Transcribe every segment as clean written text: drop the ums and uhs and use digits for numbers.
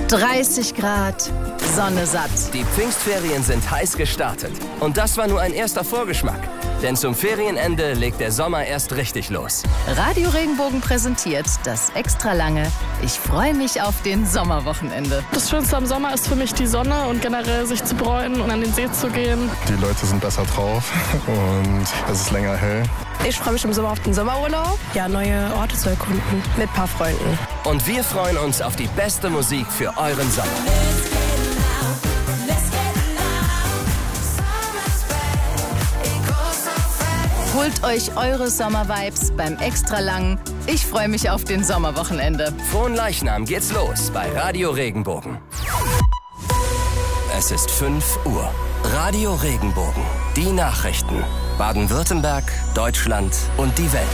30 Grad, Sonne satt. Die Pfingstferien sind heiß gestartet. Und das war nur ein erster Vorgeschmack. Denn zum Ferienende legt der Sommer erst richtig los. Radio Regenbogen präsentiert das extra lange Ich freue mich auf den Sommerwochenende. Das Schönste am Sommer ist für mich die Sonne und generell sich zu bräunen und an den See zu gehen. Die Leute sind besser drauf und es ist länger hell. Ich freue mich im Sommer auf den Sommerurlaub. Ja, neue Orte zu erkunden mit ein paar Freunden. Und wir freuen uns auf die beste Musik für euren Sommer. Holt euch eure Sommervibes beim extra langen Ich freue mich auf den Sommerwochenende. Frohen Leichnam geht's los bei Radio Regenbogen. Es ist 5 Uhr. Radio Regenbogen. Die Nachrichten. Baden-Württemberg, Deutschland und die Welt.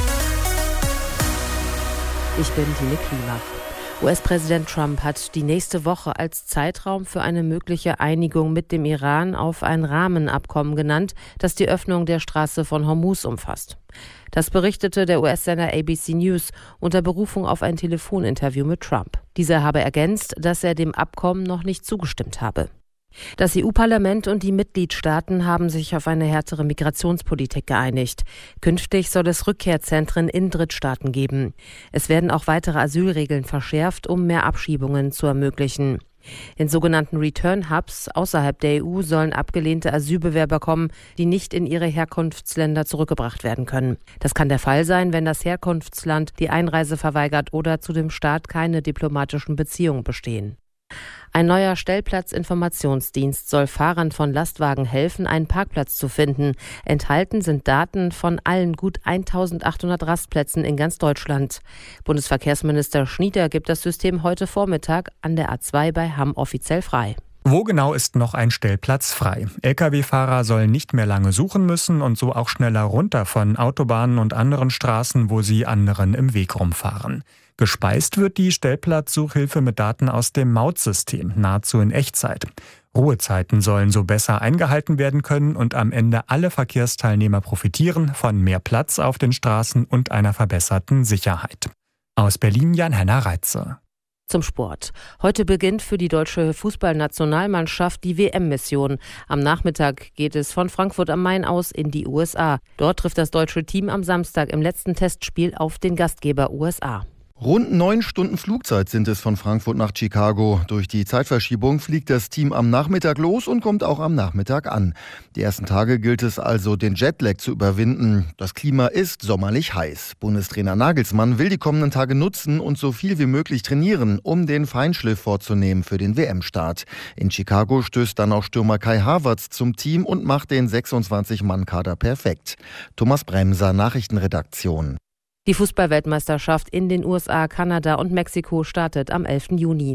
Ich bin Tine Klima. US-Präsident Trump hat die nächste Woche als Zeitraum für eine mögliche Einigung mit dem Iran auf ein Rahmenabkommen genannt, das die Öffnung der Straße von Hormuz umfasst. Das berichtete der US-Sender ABC News unter Berufung auf ein Telefoninterview mit Trump. Dieser habe ergänzt, dass er dem Abkommen noch nicht zugestimmt habe. Das EU-Parlament und die Mitgliedstaaten haben sich auf eine härtere Migrationspolitik geeinigt. Künftig soll es Rückkehrzentren in Drittstaaten geben. Es werden auch weitere Asylregeln verschärft, um mehr Abschiebungen zu ermöglichen. In sogenannten Return-Hubs außerhalb der EU sollen abgelehnte Asylbewerber kommen, die nicht in ihre Herkunftsländer zurückgebracht werden können. Das kann der Fall sein, wenn das Herkunftsland die Einreise verweigert oder zu dem Staat keine diplomatischen Beziehungen bestehen. Ein neuer Stellplatzinformationsdienst soll Fahrern von Lastwagen helfen, einen Parkplatz zu finden. Enthalten sind Daten von allen gut 1800 Rastplätzen in ganz Deutschland. Bundesverkehrsminister Schnieder gibt das System heute Vormittag an der A2 bei Hamm offiziell frei. Wo genau ist noch ein Stellplatz frei? Lkw-Fahrer sollen nicht mehr lange suchen müssen und so auch schneller runter von Autobahnen und anderen Straßen, wo sie anderen im Weg rumfahren. Gespeist wird die Stellplatzsuchhilfe mit Daten aus dem Mautsystem, nahezu in Echtzeit. Ruhezeiten sollen so besser eingehalten werden können und am Ende alle Verkehrsteilnehmer profitieren von mehr Platz auf den Straßen und einer verbesserten Sicherheit. Aus Berlin Jan-Henner Reitze. Zum Sport. Heute beginnt für die deutsche Fußballnationalmannschaft die WM-Mission. Am Nachmittag geht es von Frankfurt am Main aus in die USA. Dort trifft das deutsche Team am Samstag im letzten Testspiel auf den Gastgeber USA. Rund 9 Stunden Flugzeit sind es von Frankfurt nach Chicago. Durch die Zeitverschiebung fliegt das Team am Nachmittag los und kommt auch am Nachmittag an. Die ersten Tage gilt es also, den Jetlag zu überwinden. Das Klima ist sommerlich heiß. Bundestrainer Nagelsmann will die kommenden Tage nutzen und so viel wie möglich trainieren, um den Feinschliff vorzunehmen für den WM-Start. In Chicago stößt dann auch Stürmer Kai Havertz zum Team und macht den 26-Mann-Kader perfekt. Thomas Bremser, Nachrichtenredaktion. Die Fußballweltmeisterschaft in den USA, Kanada und Mexiko startet am 11. Juni.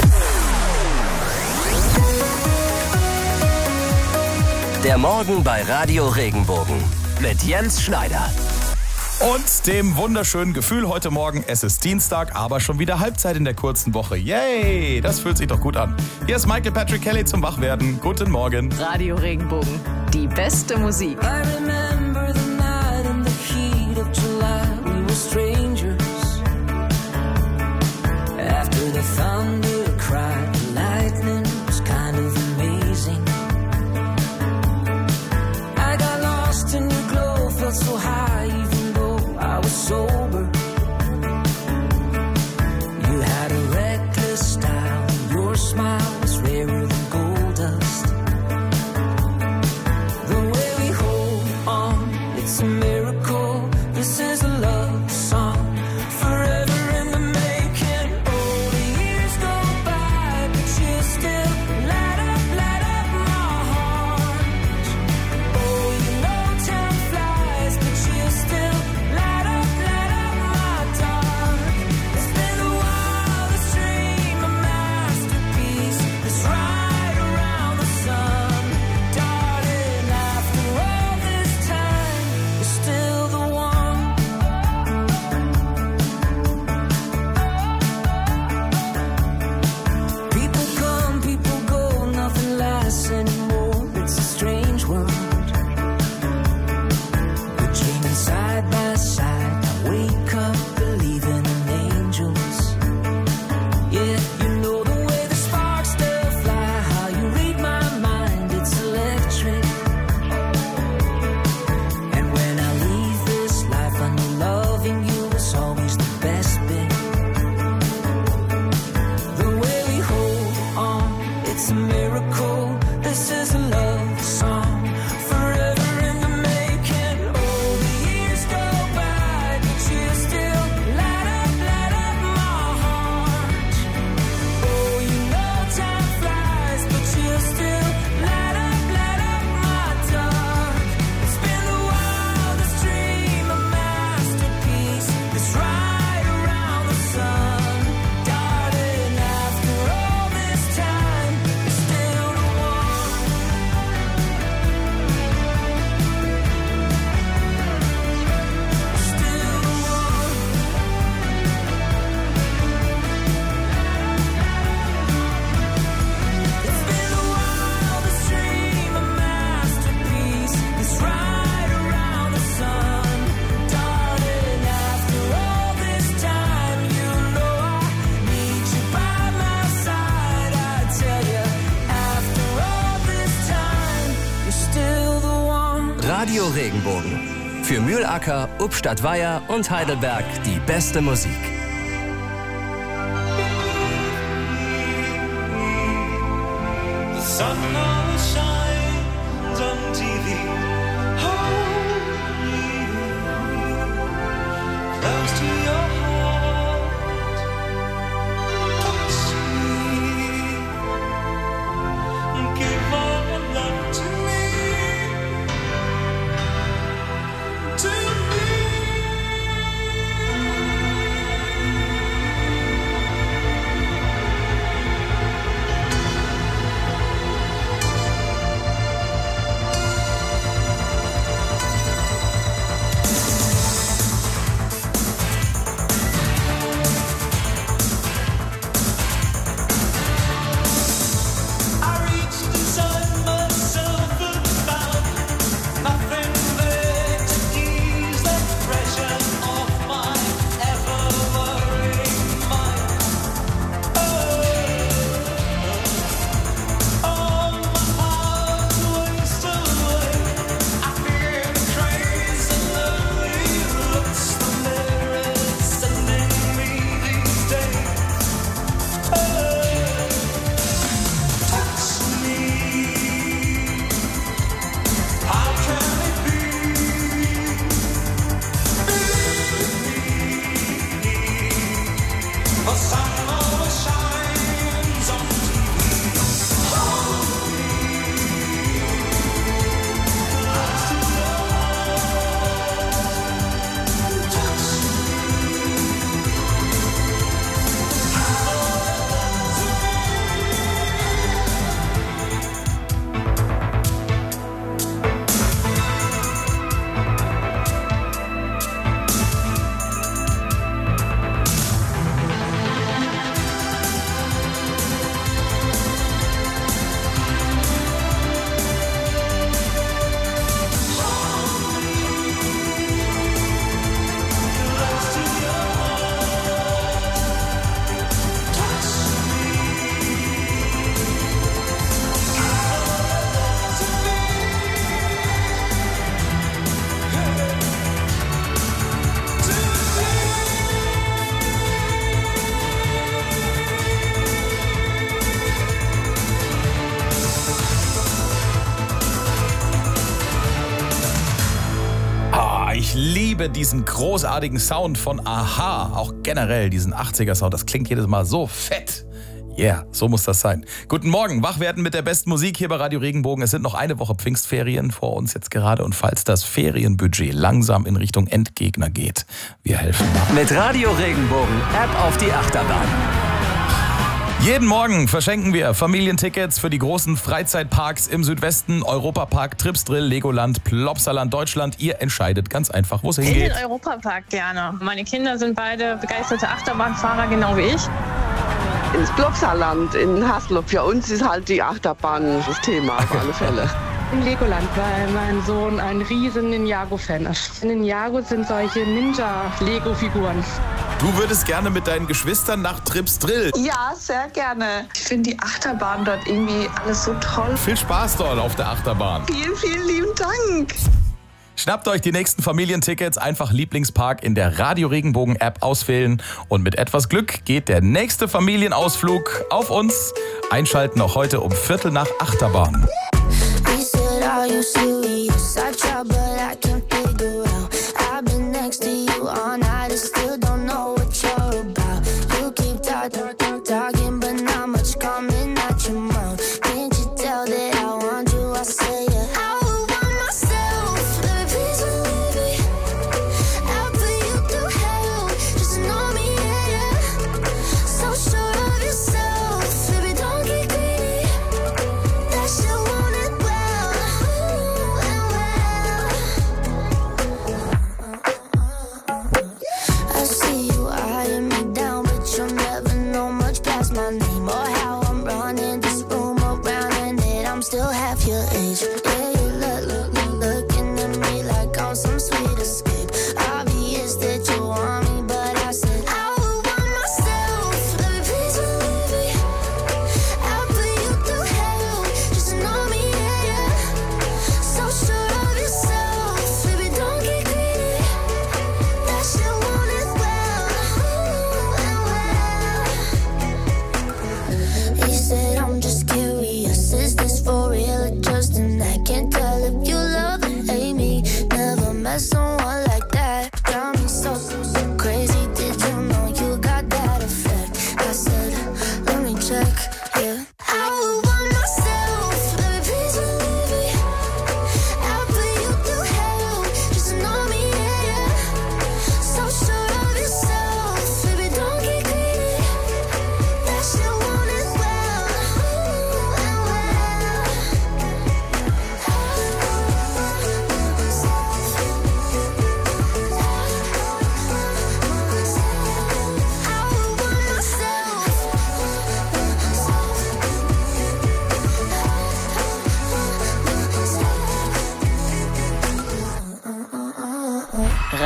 Der Morgen bei Radio Regenbogen mit Jens Schneider. Und dem wunderschönen Gefühl heute Morgen, es ist Dienstag, aber schon wieder Halbzeit in der kurzen Woche. Yay, das fühlt sich doch gut an. Hier ist Michael Patrick Kelly zum Wachwerden. Guten Morgen. Radio Regenbogen, die beste Musik. Strangers after the thunder cried, the lightning was kind of amazing. I got lost in your glow, felt so high even though I was sober. You had a reckless style, your smile was rarer than gold dust. The way we hold on Radio Regenbogen. Für Mühlacker, Ubstadt-Weiher und Heidelberg die beste Musik. Ich liebe diesen großartigen Sound von a-ha. Auch generell diesen 80er-Sound. Das klingt jedes Mal so fett. Yeah, so muss das sein. Guten Morgen, wach werden mit der besten Musik hier bei Radio Regenbogen. Es sind noch eine Woche Pfingstferien vor uns jetzt gerade. Und falls das Ferienbudget langsam in Richtung Endgegner geht, wir helfen nach. Mit Radio Regenbogen, App auf die Achterbahn. Jeden Morgen verschenken wir Familientickets für die großen Freizeitparks im Südwesten, Europapark, Tripsdrill, Legoland, Plopsaland, Deutschland. Ihr entscheidet ganz einfach, wo es hingeht. In den Europapark gerne. Meine Kinder sind beide begeisterte Achterbahnfahrer, genau wie ich. Ins Plopsaland, in Haslop. Für uns ist halt die Achterbahn das Thema auf alle Fälle. In Legoland, weil mein Sohn ein riesen Ninjago-Fan ist. In Ninjago sind solche Ninja-Lego-Figuren. Du würdest gerne mit deinen Geschwistern nach Tripsdrill. Ja, sehr gerne. Ich finde die Achterbahn dort irgendwie alles so toll. Viel Spaß dort auf der Achterbahn. Vielen, vielen lieben Dank. Schnappt euch die nächsten Familientickets, einfach Lieblingspark in der Radio Regenbogen App auswählen und mit etwas Glück geht der nächste Familienausflug auf uns. Einschalten auch heute um 7:45 Achterbahn. I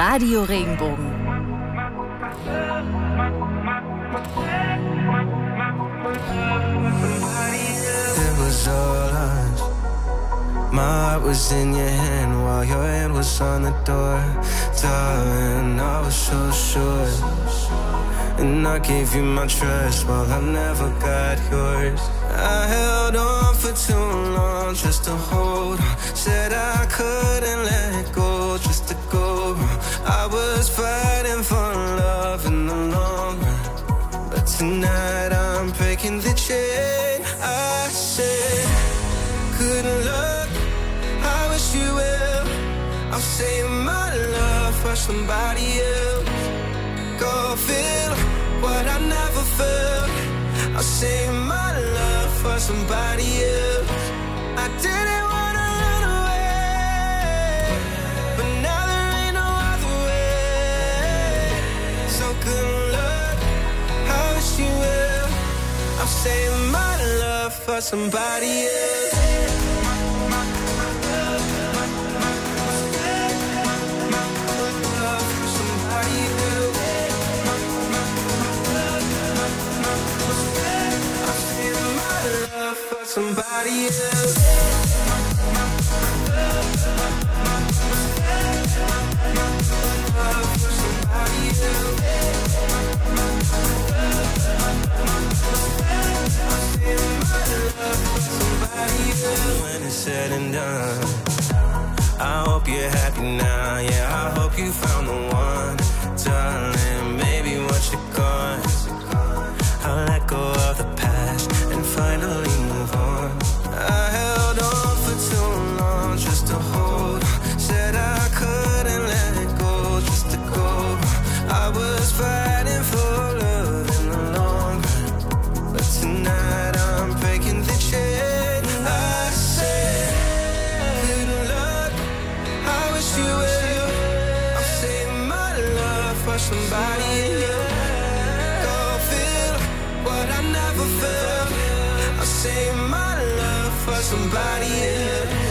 Radio Regenbogen. It was all us. My heart was in your hand while your hand was on the door. Darling, I was so sure. And I gave you my trust while I never got yours. I held on for too long just to hold on. Said I couldn't let go just to go. I was fighting for love in the long run, but tonight I'm breaking the chain. I said, good luck, I wish you well. I'll save my love for somebody else. Go feel what I never felt. I'll save my love for somebody else. I didn't wanna run away, but now there ain't no other way. So good luck, I wish you well. I'll save my love for somebody else. Somebody else. When it's said and done, I hope you're happy now. Yeah, I hope you found the one, darling. Maybe once you're gone, I'll let go of the past and finally move on. I held on for too long just to hold on. Said I couldn't let it go just to go. I was fighting for love in the long run, but tonight I'm breaking the chain. I said, good luck, I wish you well. I'll save my love for somebody else. Go feel what I never felt. I'll save my love for somebody else.